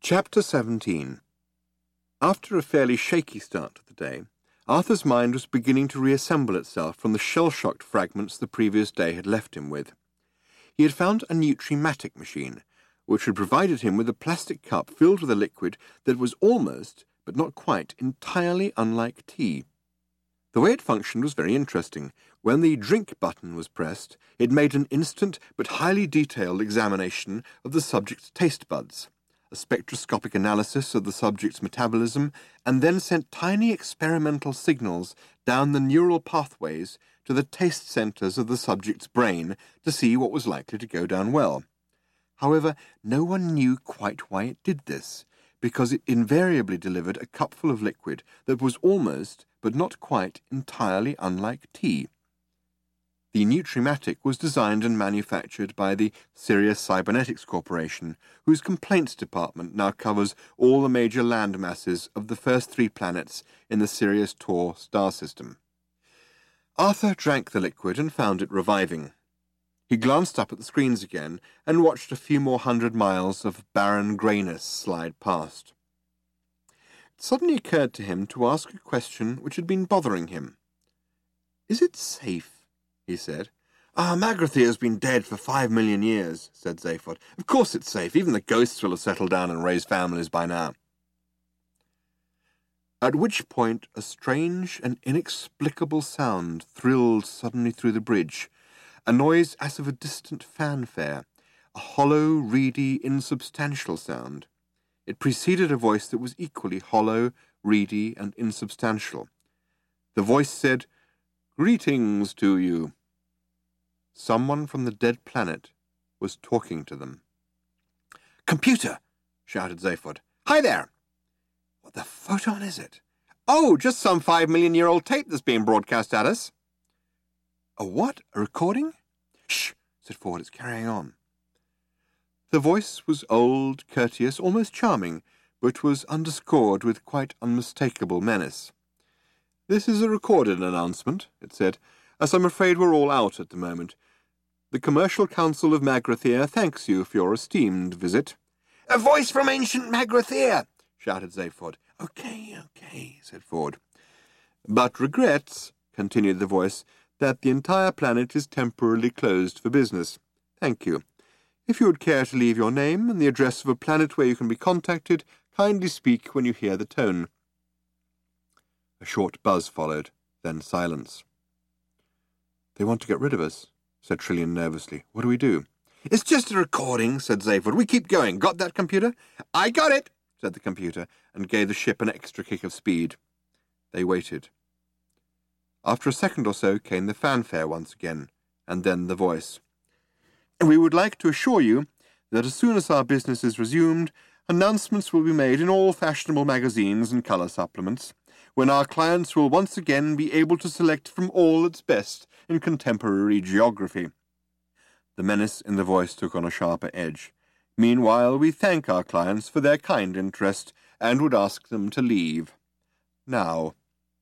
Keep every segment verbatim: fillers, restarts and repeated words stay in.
Chapter seventeen. After a fairly shaky start to the day, Arthur's mind was beginning to reassemble itself from the shell-shocked fragments the previous day had left him with. He had found a Nutrimatic machine, which had provided him with a plastic cup filled with a liquid that was almost, but not quite, entirely unlike tea. The way it functioned was very interesting. When the drink button was pressed, it made an instant but highly detailed examination of the subject's taste buds, a spectroscopic analysis of the subject's metabolism, and then sent tiny experimental signals down the neural pathways to the taste centres of the subject's brain to see what was likely to go down well. However, no one knew quite why it did this, because it invariably delivered a cupful of liquid that was almost, but not quite, entirely unlike tea. The Nutrimatic was designed and manufactured by the Sirius Cybernetics Corporation, whose complaints department now covers all the major land masses of the first three planets in the Sirius-Tor star system. Arthur drank the liquid and found it reviving. He glanced up at the screens again and watched a few more hundred miles of barren greyness slide past. It suddenly occurred to him to ask a question which had been bothering him. "Is it safe?" he said. "Ah, Magrathea has been dead for five million years," said Zaphod. "Of course it's safe. Even the ghosts will have settled down and raised families by now." At which point a strange and inexplicable sound thrilled suddenly through the bridge, a noise as of a distant fanfare, a hollow, reedy, insubstantial sound. It preceded a voice that was equally hollow, reedy, and insubstantial. The voice said, "Greetings to you." Someone from the dead planet was talking to them. "Computer!" shouted Zaphod. "Hi there!" "What the photon is it?" "Oh, just some five-million-year-old tape that's being broadcast at us." "A what? A recording?" "Shh," said Ford, "it's carrying on." The voice was old, courteous, almost charming, but was underscored with quite unmistakable menace. "This is a recorded announcement," it said, "as I'm afraid we're all out at the moment. The Commercial Council of Magrathea thanks you for your esteemed visit." "A voice from ancient Magrathea!" shouted Zaphod. "Okay, okay," said Ford. "But regrets," continued the voice, "that the entire planet is temporarily closed for business. Thank you. If you would care to leave your name and the address of a planet where you can be contacted, kindly speak when you hear the tone." A short buzz followed, then silence. "They want to get rid of us," said Trillian nervously. "What do we do?" "It's just a recording," said Zaphod. "We keep going. Got that, computer?" "I got it," said the computer, and gave the ship an extra kick of speed. They waited. After a second or so came the fanfare once again, and then the voice. "We would like to assure you that as soon as our business is resumed, announcements will be made in all fashionable magazines and colour supplements, when our clients will once again be able to select from all that's best in contemporary geography." The menace in the voice took on a sharper edge. "Meanwhile, we thank our clients for their kind interest and would ask them to leave. Now."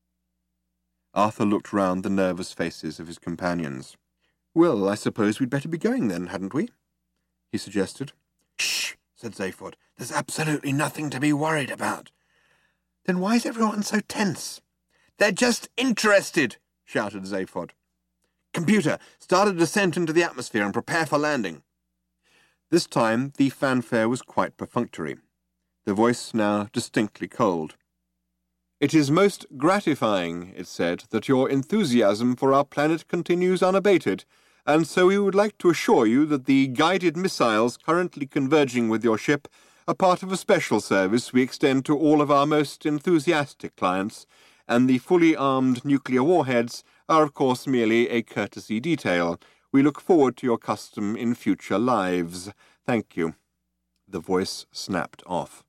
Arthur looked round the nervous faces of his companions. "Well, I suppose we'd better be going then, hadn't we?" he suggested. "Shh," said Zaphod. "There's absolutely nothing to be worried about." "Then why is everyone so tense?" "They're just interested," shouted Zaphod. "Computer, start a descent into the atmosphere and prepare for landing." This time the fanfare was quite perfunctory, the voice now distinctly cold. "It is most gratifying," it said, "that your enthusiasm for our planet continues unabated, and so we would like to assure you that the guided missiles currently converging with your ship are part of a special service we extend to all of our most enthusiastic clients, and the fully armed nuclear warheads are of course merely a courtesy detail. We look forward to your custom in future lives. Thank you." The voice snapped off.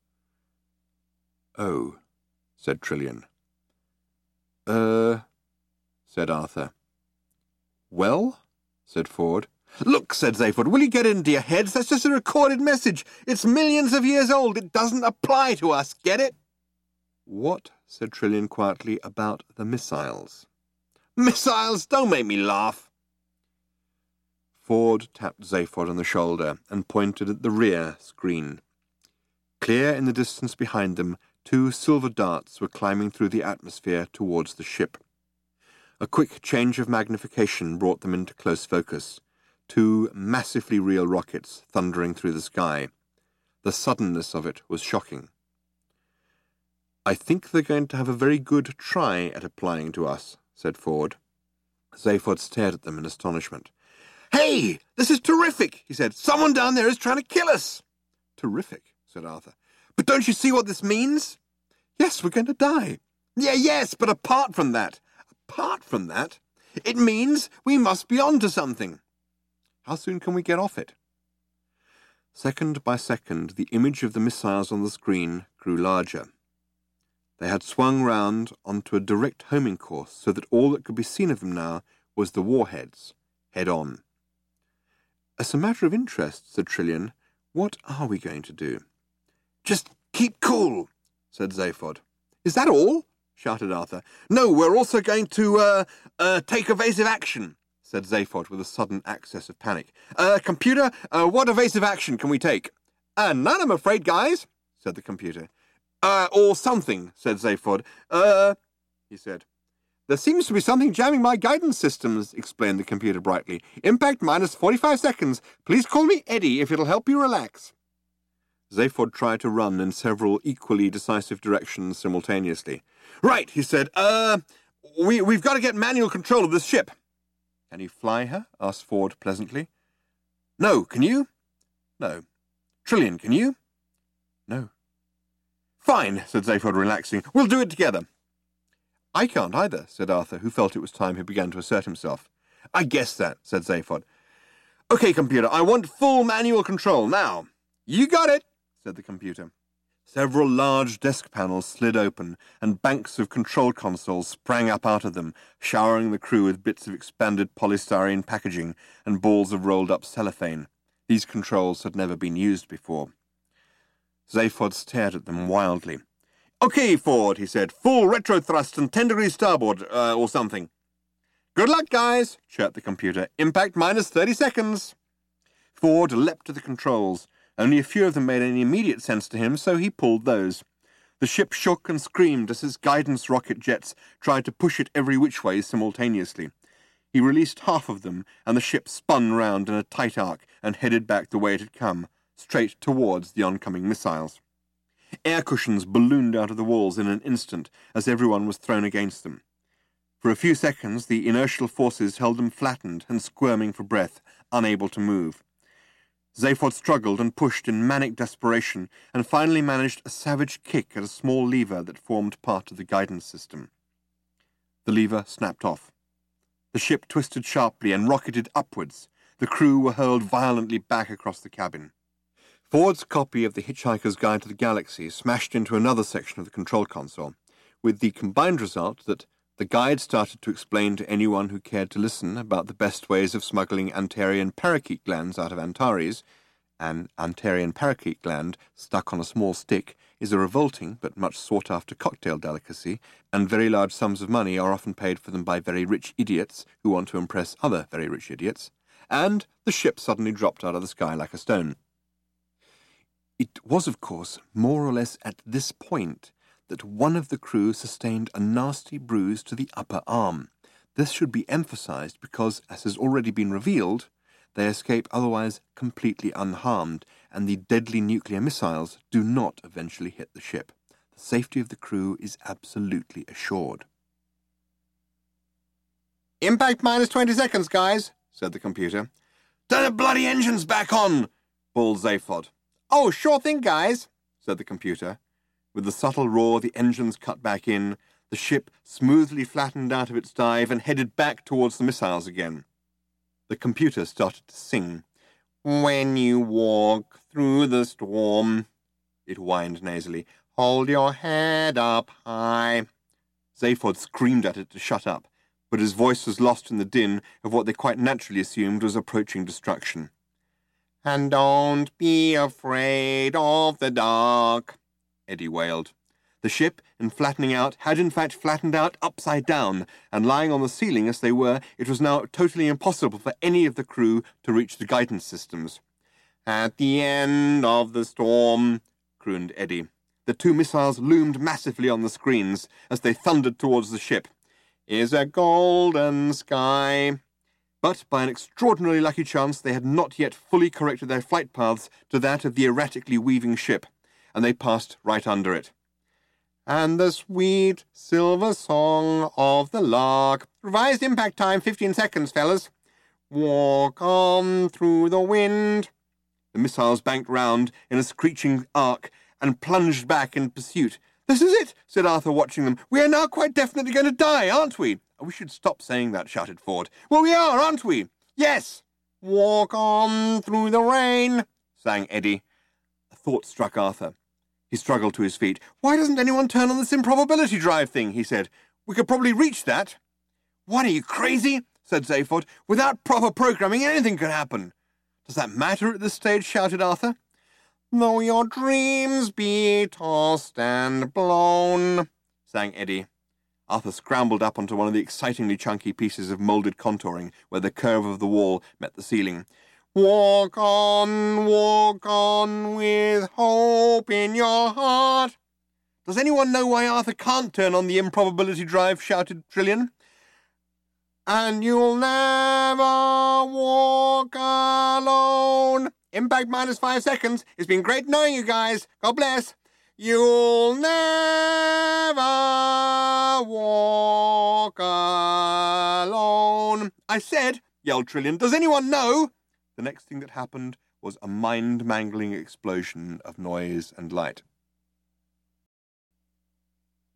"Oh," said Trillian. Er, said Arthur. "Well?" said Ford. "Look," said Zaphod, "will you get it into your heads? That's just a recorded message. It's millions of years old. It doesn't apply to us. Get it?" "What," said Trillian quietly, "about the missiles?" "Missiles? Don't make me laugh." Ford tapped Zaphod on the shoulder and pointed at the rear screen. Clear in the distance behind them, two silver darts were climbing through the atmosphere towards the ship. A quick change of magnification brought them into close focus. Two massively real rockets thundering through the sky. The suddenness of it was shocking. "I think they're going to have a very good try at applying to us," said Ford. Zaphod stared at them in astonishment. "Hey, this is terrific," he said. "Someone down there is trying to kill us." "Terrific," said Arthur. "But don't you see what this means?" "Yes, we're going to die." "Yeah, yes, but apart from that, apart from that, it means we must be on to something." "How soon can we get off it?" Second by second, the image of the missiles on the screen grew larger. They had swung round onto a direct homing course so that all that could be seen of them now was the warheads, head on. "As a matter of interest," said Trillian, "what are we going to do?" "Just keep cool," said Zaphod. "Is that all?" shouted Arthur. "No, we're also going to, uh, uh, take evasive action," said Zaphod with a sudden access of panic. Uh, computer, uh, what evasive action can we take?" Uh, none, I'm afraid, guys," said the computer. Uh, or something, said Zaphod. Uh, he said. "There seems to be something jamming my guidance systems," explained the computer brightly. "Impact minus forty-five seconds. Please call me Eddie if it'll help you relax." Zaphod tried to run in several equally decisive directions simultaneously. "Right," he said. Uh, we, we've got to get manual control of this ship." "Can you fly her?" asked Ford pleasantly. "No, can you?" "No." "Trillian, can you?" "No." "Fine," said Zaphod, relaxing. "We'll do it together." "I can't either," said Arthur, who felt it was time he began to assert himself. "I guessed that," said Zaphod. "Okay, computer, I want full manual control, now." "You got it," said the computer. Several large desk panels slid open, and banks of control consoles sprang up out of them, showering the crew with bits of expanded polystyrene packaging and balls of rolled-up cellophane. These controls had never been used before. Zaphod stared at them wildly. "Okay, Ford," he said. "Full retro thrust and ten degrees starboard, uh, or something." "Good luck, guys," chirped the computer. "Impact minus thirty seconds." Ford leapt to the controls. Only a few of them made any immediate sense to him, so he pulled those. The ship shook and screamed as his guidance rocket jets tried to push it every which way simultaneously. He released half of them, and the ship spun round in a tight arc and headed back the way it had come, straight towards the oncoming missiles. Air cushions ballooned out of the walls in an instant as everyone was thrown against them. For a few seconds, the inertial forces held them flattened and squirming for breath, unable to move. Zaphod struggled and pushed in manic desperation and finally managed a savage kick at a small lever that formed part of the guidance system. The lever snapped off. The ship twisted sharply and rocketed upwards. The crew were hurled violently back across the cabin. Ford's copy of The Hitchhiker's Guide to the Galaxy smashed into another section of the control console, with the combined result that the guide started to explain to anyone who cared to listen about the best ways of smuggling Antarian parakeet glands out of Antares. An Antarian parakeet gland stuck on a small stick is a revolting but much sought-after cocktail delicacy, and very large sums of money are often paid for them by very rich idiots who want to impress other very rich idiots, and the ship suddenly dropped out of the sky like a stone. It was, of course, more or less at this point that one of the crew sustained a nasty bruise to the upper arm. This should be emphasized because, as has already been revealed, they escape otherwise completely unharmed, and the deadly nuclear missiles do not eventually hit the ship. The safety of the crew is absolutely assured. "Impact minus twenty seconds, guys," said the computer. "Turn the bloody engines back on," bawled Zaphod. "Oh, sure thing, guys," said the computer. With a subtle roar, the engines cut back in. The ship smoothly flattened out of its dive and headed back towards the missiles again. The computer started to sing. "When you walk through the storm," it whined nasally, "hold your head up high." Zaphod screamed at it to shut up, but his voice was lost in the din of what they quite naturally assumed was approaching destruction. "And don't be afraid of the dark," Eddie wailed. The ship, in flattening out, had in fact flattened out upside down, and lying on the ceiling as they were, it was now totally impossible for any of the crew to reach the guidance systems. "At the end of the storm," crooned Eddie. The two missiles loomed massively on the screens as they thundered towards the ship. Is a golden sky. But by an extraordinarily lucky chance they had not yet fully corrected their flight paths to that of the erratically weaving ship, and they passed right under it. And the sweet silver song of the lark. Revised impact time, fifteen seconds, fellas. Walk on through the wind. The missiles banked round in a screeching arc and plunged back in pursuit. This is it, said Arthur, watching them. We are now quite definitely going to die, aren't we? We should stop saying that, shouted Ford. Well, we are, aren't we? Yes. Walk on through the rain, sang Eddie. A thought struck Arthur. He struggled to his feet. Why doesn't anyone turn on this improbability drive thing, he said. We could probably reach that. What, are you crazy? Said Zaphod. Without proper programming, anything could happen. Does that matter at this stage? Shouted Arthur. Though your dreams be tossed and blown, sang Eddie. Arthur scrambled up onto one of the excitingly chunky pieces of moulded contouring where the curve of the wall met the ceiling. Walk on, walk on with hope in your heart. Does anyone know why Arthur can't turn on the improbability drive? Shouted Trillian. And you'll never walk alone. Impact minus five seconds. It's been great knowing you guys. God bless. You'll never walk alone. I said, yelled Trillian. Does anyone know? The next thing that happened was a mind-mangling explosion of noise and light.